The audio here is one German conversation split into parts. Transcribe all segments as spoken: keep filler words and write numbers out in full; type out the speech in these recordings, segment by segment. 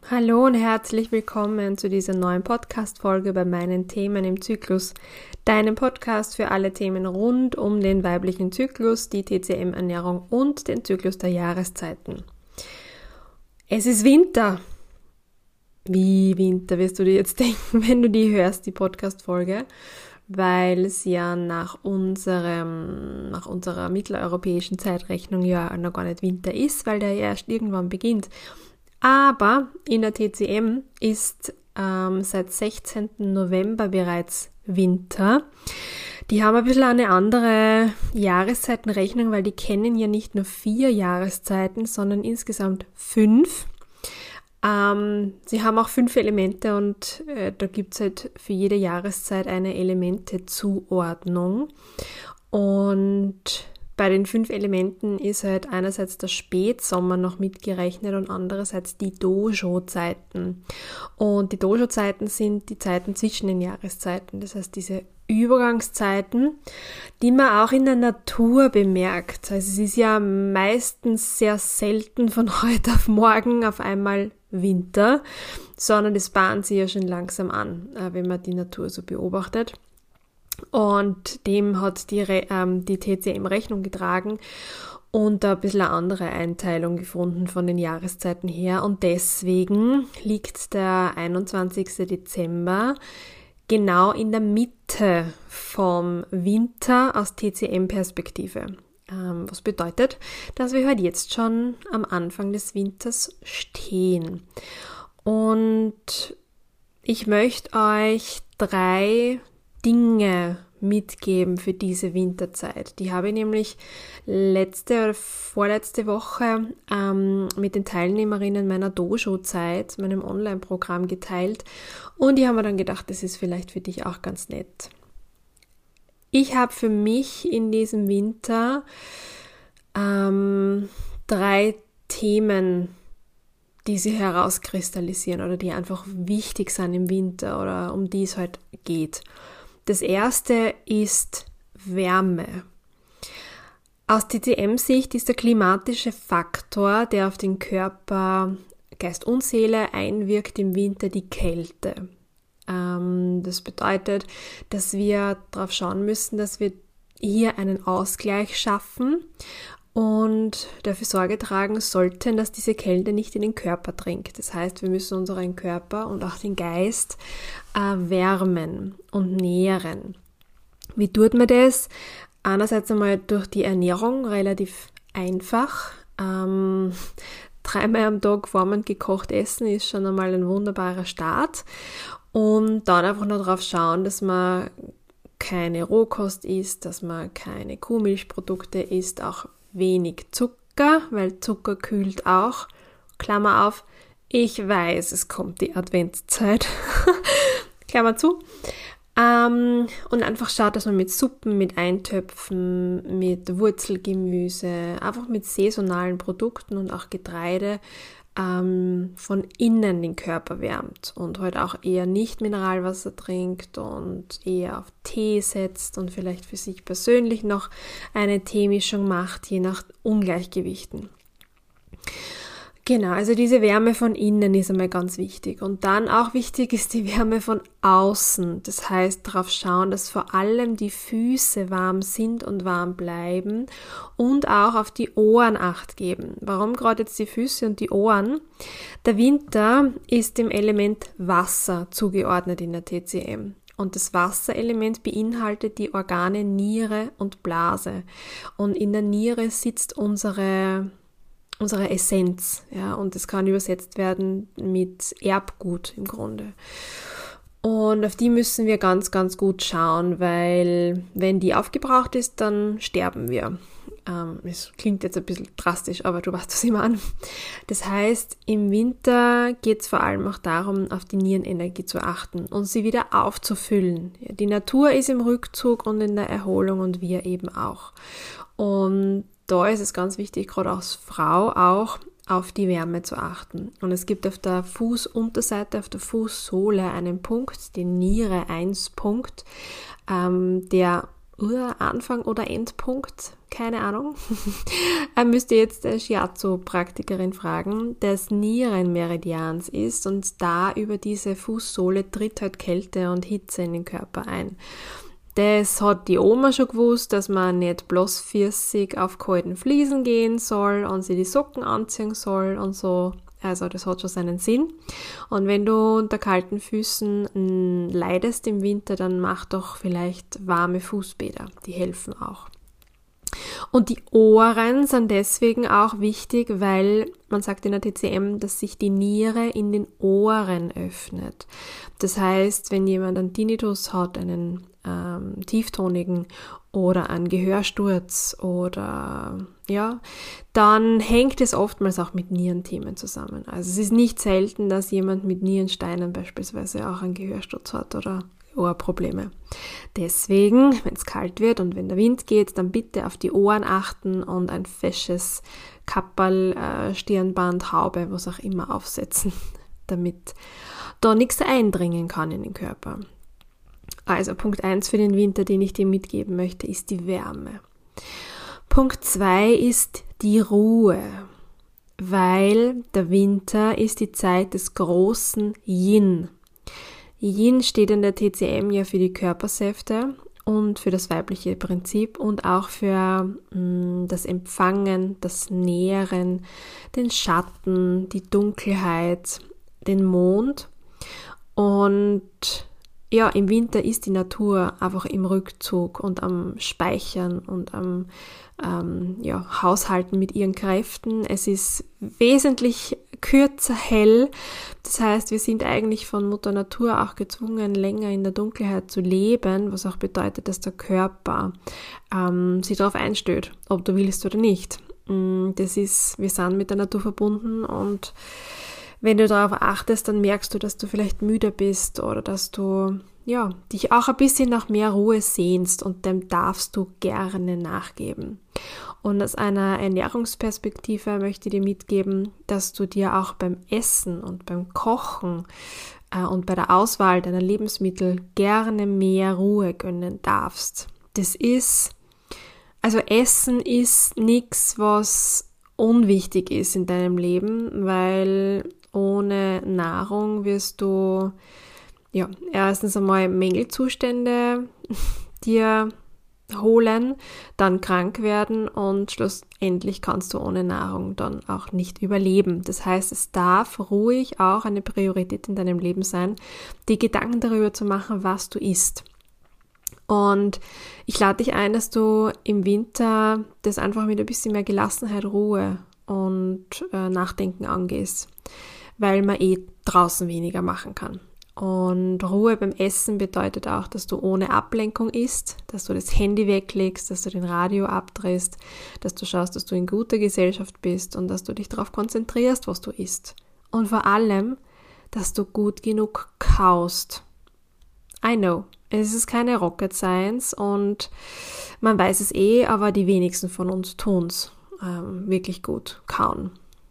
Hallo und herzlich willkommen zu dieser neuen Podcast-Folge bei meinen Themen im Zyklus. Deinem Podcast für alle Themen rund um den weiblichen Zyklus, die T C M-Ernährung und den Zyklus der Jahreszeiten. Es ist Winter. Wie Winter, wirst du dir jetzt denken, wenn du die hörst, die Podcast-Folge, weil es ja nach unserem, nach unserer mitteleuropäischen Zeitrechnung ja noch gar nicht Winter ist, weil der ja erst irgendwann beginnt. Aber in der T C M ist ähm, seit sechzehnten November bereits Winter. Die haben ein bisschen eine andere Jahreszeitenrechnung, weil die kennen ja nicht nur vier Jahreszeiten, sondern insgesamt fünf. Ähm, sie haben auch fünf Elemente und äh, da gibt es halt für jede Jahreszeit eine Elementezuordnung. Und bei den fünf Elementen ist halt einerseits der Spätsommer noch mitgerechnet und andererseits die Dojo-Zeiten. Und die Dojo-Zeiten sind die Zeiten zwischen den Jahreszeiten. Das heißt, diese Übergangszeiten, die man auch in der Natur bemerkt. Also es ist ja meistens sehr selten von heute auf morgen auf einmal Winter, sondern das bahnt sich ja schon langsam an, wenn man die Natur so beobachtet. Und dem hat die, ähm, die T C M Rechnung getragen und da ein bisschen eine andere Einteilung gefunden von den Jahreszeiten her. Und deswegen liegt der einundzwanzigsten Dezember genau in der Mitte vom Winter aus T C M-Perspektive. Ähm, was bedeutet, dass wir halt jetzt schon am Anfang des Winters stehen. Und ich möchte euch drei Dinge mitgeben für diese Winterzeit. Die habe ich nämlich letzte oder vorletzte Woche ähm, mit den Teilnehmerinnen meiner Dojo-Zeit, meinem Online-Programm geteilt und die haben mir dann gedacht, das ist vielleicht für dich auch ganz nett. Ich habe für mich in diesem Winter ähm, drei Themen, die sich herauskristallisieren oder die einfach wichtig sind im Winter oder um die es halt geht. Das erste ist Wärme. Aus T C M-Sicht ist der klimatische Faktor, der auf den Körper, Geist und Seele einwirkt im Winter, die Kälte. Ähm, das bedeutet, dass wir darauf schauen müssen, dass wir hier einen Ausgleich schaffen und dafür Sorge tragen sollten, dass diese Kälte nicht in den Körper dringt. Das heißt, wir müssen unseren Körper und auch den Geist äh, wärmen und nähren. Wie tut man das? Einerseits einmal durch die Ernährung, relativ einfach. Ähm, dreimal am Tag warm und gekocht essen ist schon einmal ein wunderbarer Start. Und dann einfach nur darauf schauen, dass man keine Rohkost isst, dass man keine Kuhmilchprodukte isst, auch wenig Zucker, weil Zucker kühlt auch. Klammer auf, ich weiß, es kommt die Adventszeit. Klammer zu. Ähm, und einfach schaut, dass man mit Suppen, mit Eintöpfen, mit Wurzelgemüse, einfach mit saisonalen Produkten und auch Getreide ähm, von innen den Körper wärmt und heute auch eher nicht Mineralwasser trinkt und eher auf Tee setzt und vielleicht für sich persönlich noch eine Teemischung macht, je nach Ungleichgewichten. Genau, also diese Wärme von innen ist einmal ganz wichtig. Und dann auch wichtig ist die Wärme von außen. Das heißt, darauf schauen, dass vor allem die Füße warm sind und warm bleiben und auch auf die Ohren Acht geben. Warum gerade jetzt die Füße und die Ohren? Der Winter ist dem Element Wasser zugeordnet in der T C M. Und das Wasserelement beinhaltet die Organe Niere und Blase. Und in der Niere sitzt unsere unsere Essenz, ja, und das kann übersetzt werden mit Erbgut im Grunde. Und auf die müssen wir ganz, ganz gut schauen, weil wenn die aufgebraucht ist, dann sterben wir. Ähm, es klingt jetzt ein bisschen drastisch, aber du weißt, was ich meine. Das heißt, im Winter geht es vor allem auch darum, auf die Nierenenergie zu achten und sie wieder aufzufüllen. Ja, die Natur ist im Rückzug und in der Erholung und wir eben auch. Und da ist es ganz wichtig, gerade als Frau auch, auf die Wärme zu achten. Und es gibt auf der Fußunterseite, auf der Fußsohle einen Punkt, den Niere eins Punkt, ähm, der Anfang oder Endpunkt, keine Ahnung. Müsst ihr jetzt der Shiatsu-Praktikerin fragen, des Nierenmeridians ist und da über diese Fußsohle tritt halt Kälte und Hitze in den Körper ein. Das hat die Oma schon gewusst, dass man nicht bloß vierzig auf kalten Fliesen gehen soll und sie die Socken anziehen soll und so. Also das hat schon seinen Sinn. Und wenn du unter kalten Füßen mh, leidest im Winter, dann mach doch vielleicht warme Fußbäder. Die helfen auch. Und die Ohren sind deswegen auch wichtig, weil man sagt in der T C M, dass sich die Niere in den Ohren öffnet. Das heißt, wenn jemand einen Tinnitus hat, einen ähm, tieftonigen oder einen Gehörsturz oder ja, dann hängt es oftmals auch mit Nierenthemen zusammen. Also es ist nicht selten, dass jemand mit Nierensteinen beispielsweise auch einen Gehörsturz hat oder Ohrprobleme. Deswegen, wenn es kalt wird und wenn der Wind geht, dann bitte auf die Ohren achten und ein fesches Kapperl, äh, Stirnband, Haube, was auch immer aufsetzen, damit da nichts eindringen kann in den Körper. Also Punkt eins für den Winter, den ich dir mitgeben möchte, ist die Wärme. Punkt zwei ist die Ruhe, weil der Winter ist die Zeit des großen Yin. Yin steht in der T C M ja für die Körpersäfte und für das weibliche Prinzip und auch für mh, das Empfangen, das Nähren, den Schatten, die Dunkelheit, den Mond. Und ja, im Winter ist die Natur einfach im Rückzug und am Speichern und am ähm, ja, Haushalten mit ihren Kräften. Es ist wesentlich kürzer hell. Das heißt, wir sind eigentlich von Mutter Natur auch gezwungen, länger in der Dunkelheit zu leben, was auch bedeutet, dass der Körper ähm, sich darauf einstellt, ob du willst oder nicht. Das ist, wir sind mit der Natur verbunden und wenn du darauf achtest, dann merkst du, dass du vielleicht müde bist oder dass du ja, dich auch ein bisschen nach mehr Ruhe sehnst und dem darfst du gerne nachgeben. Und aus einer Ernährungsperspektive möchte ich dir mitgeben, dass du dir auch beim Essen und beim Kochen äh, und bei der Auswahl deiner Lebensmittel gerne mehr Ruhe gönnen darfst. Das ist, also Essen ist nichts, was unwichtig ist in deinem Leben, weil ohne Nahrung wirst du ja erstens einmal Mängelzustände dir holen, dann krank werden und schlussendlich kannst du ohne Nahrung dann auch nicht überleben. Das heißt, es darf ruhig auch eine Priorität in deinem Leben sein, die Gedanken darüber zu machen, was du isst. Und ich lade dich ein, dass du im Winter das einfach mit ein bisschen mehr Gelassenheit, Ruhe und äh, Nachdenken angehst, weil man eh draußen weniger machen kann. Und Ruhe beim Essen bedeutet auch, dass du ohne Ablenkung isst, dass du das Handy weglegst, dass du den Radio abdrehst, dass du schaust, dass du in guter Gesellschaft bist und dass du dich darauf konzentrierst, was du isst. Und vor allem, dass du gut genug kaust. I know, es ist keine Rocket Science und man weiß es eh, aber die wenigsten von uns tun es ähm, wirklich gut, kauen.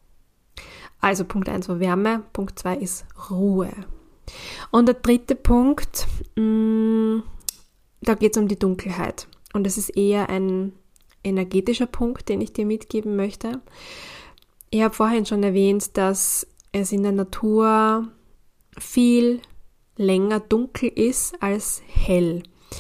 Also Punkt eins war Wärme, Punkt zwei ist Ruhe. Und der dritte Punkt, mh, da geht es um die Dunkelheit. Und das ist eher ein energetischer Punkt, den ich dir mitgeben möchte. Ich habe vorhin schon erwähnt, dass es in der Natur viel länger dunkel ist als hell.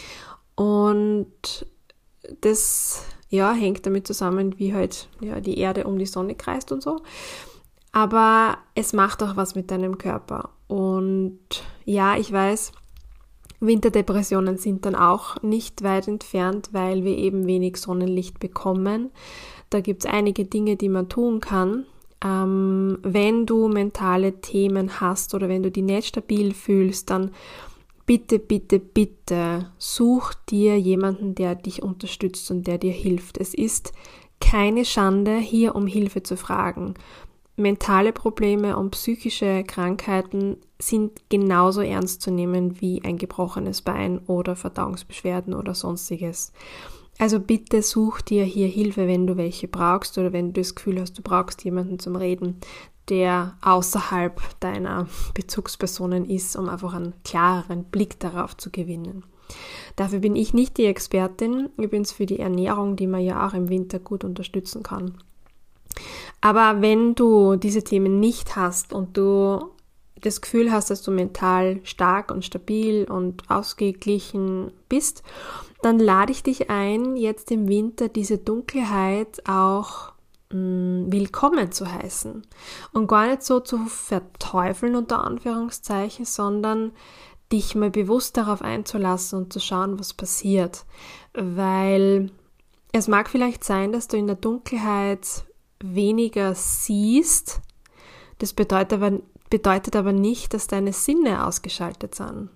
Und das ja, hängt damit zusammen, wie halt ja, die Erde um die Sonne kreist und so. Aber es macht auch was mit deinem Körper. Und ja, ich weiß, Winterdepressionen sind dann auch nicht weit entfernt, weil wir eben wenig Sonnenlicht bekommen. Da gibt es einige Dinge, die man tun kann. Ähm, wenn du mentale Themen hast oder wenn du dich nicht stabil fühlst, dann bitte, bitte, bitte such dir jemanden, der dich unterstützt und der dir hilft. Es ist keine Schande, hier um Hilfe zu fragen. Mentale Probleme und psychische Krankheiten sind genauso ernst zu nehmen wie ein gebrochenes Bein oder Verdauungsbeschwerden oder sonstiges. Also bitte such dir hier Hilfe, wenn du welche brauchst oder wenn du das Gefühl hast, du brauchst jemanden zum Reden, der außerhalb deiner Bezugspersonen ist, um einfach einen klareren Blick darauf zu gewinnen. Dafür bin ich nicht die Expertin, übrigens für die Ernährung, die man ja auch im Winter gut unterstützen kann. Aber wenn du diese Themen nicht hast und du das Gefühl hast, dass du mental stark und stabil und ausgeglichen bist, dann lade ich dich ein, jetzt im Winter diese Dunkelheit auch mh, willkommen zu heißen und gar nicht so zu verteufeln unter Anführungszeichen, sondern dich mal bewusst darauf einzulassen und zu schauen, was passiert. Weil es mag vielleicht sein, dass du in der Dunkelheit weniger siehst. Das bedeutet aber, bedeutet aber nicht, dass deine Sinne ausgeschaltet sind.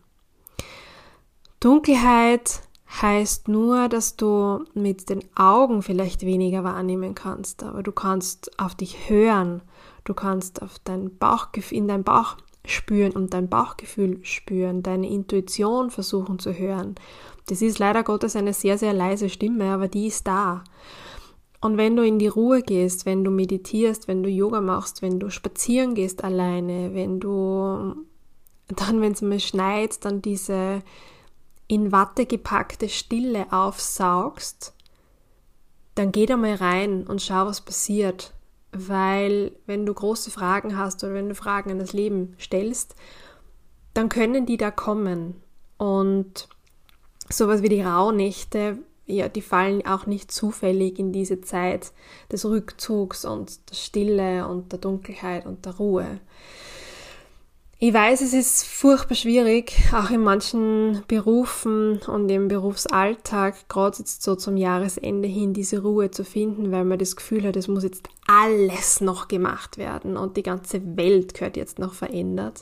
Dunkelheit heißt nur, dass du mit den Augen vielleicht weniger wahrnehmen kannst, aber du kannst auf dich hören, du kannst auf dein Bauchgefühl, in dein Bauch spüren und dein Bauchgefühl spüren, deine Intuition versuchen zu hören. Das ist leider Gottes eine sehr, sehr leise Stimme, aber die ist da. Und wenn du in die Ruhe gehst, wenn du meditierst, wenn du Yoga machst, wenn du spazieren gehst alleine, wenn du dann, wenn es mal schneit, dann diese in Watte gepackte Stille aufsaugst, dann geh da mal rein und schau, was passiert. Weil wenn du große Fragen hast oder wenn du Fragen an das Leben stellst, dann können die da kommen. Und sowas wie die Rauhnächte, ja, die fallen auch nicht zufällig in diese Zeit des Rückzugs und der Stille und der Dunkelheit und der Ruhe. Ich weiß, es ist furchtbar schwierig, auch in manchen Berufen und im Berufsalltag, gerade jetzt so zum Jahresende hin, diese Ruhe zu finden, weil man das Gefühl hat, es muss jetzt alles noch gemacht werden und die ganze Welt gehört jetzt noch verändert.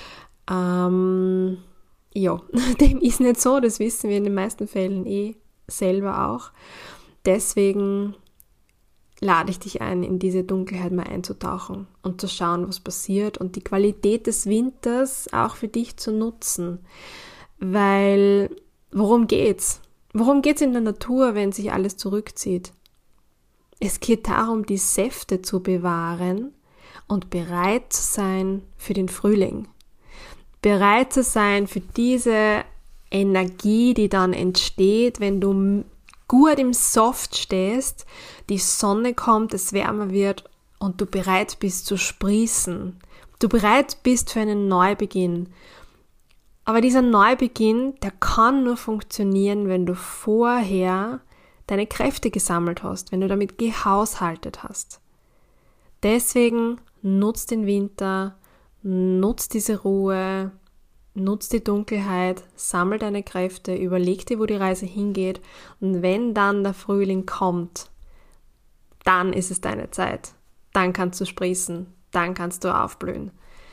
Ähm, ja, dem ist nicht so, das wissen wir in den meisten Fällen eh selber auch. Deswegen lade ich dich ein, in diese Dunkelheit mal einzutauchen und zu schauen, was passiert und die Qualität des Winters auch für dich zu nutzen. Weil, worum geht's? Worum geht's in der Natur, wenn sich alles zurückzieht? Es geht darum, die Säfte zu bewahren und bereit zu sein für den Frühling. Bereit zu sein für diese Energie, die dann entsteht, wenn du gut im Soft stehst, die Sonne kommt, es wärmer wird und du bereit bist zu sprießen. Du bereit bist für einen Neubeginn. Aber dieser Neubeginn, der kann nur funktionieren, wenn du vorher deine Kräfte gesammelt hast, wenn du damit gehaushaltet hast. Deswegen nutz den Winter, nutz diese Ruhe, nutz die Dunkelheit, sammel deine Kräfte, überleg dir, wo die Reise hingeht und wenn dann der Frühling kommt, dann ist es deine Zeit. Dann kannst du sprießen, dann kannst du aufblühen.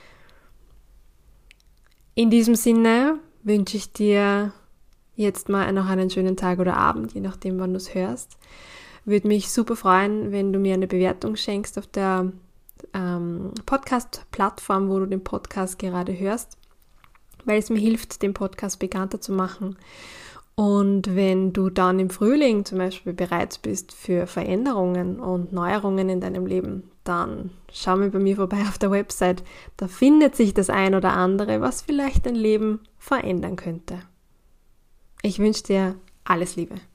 In diesem Sinne wünsche ich dir jetzt mal noch einen schönen Tag oder Abend, je nachdem, wann du es hörst. Würde mich super freuen, wenn du mir eine Bewertung schenkst auf der ähm, Podcast-Plattform, wo du den Podcast gerade hörst, weil es mir hilft, den Podcast bekannter zu machen. Und wenn du dann im Frühling zum Beispiel bereit bist für Veränderungen und Neuerungen in deinem Leben, dann schau mal bei mir vorbei auf der Website. Da findet sich das ein oder andere, was vielleicht dein Leben verändern könnte. Ich wünsche dir alles Liebe.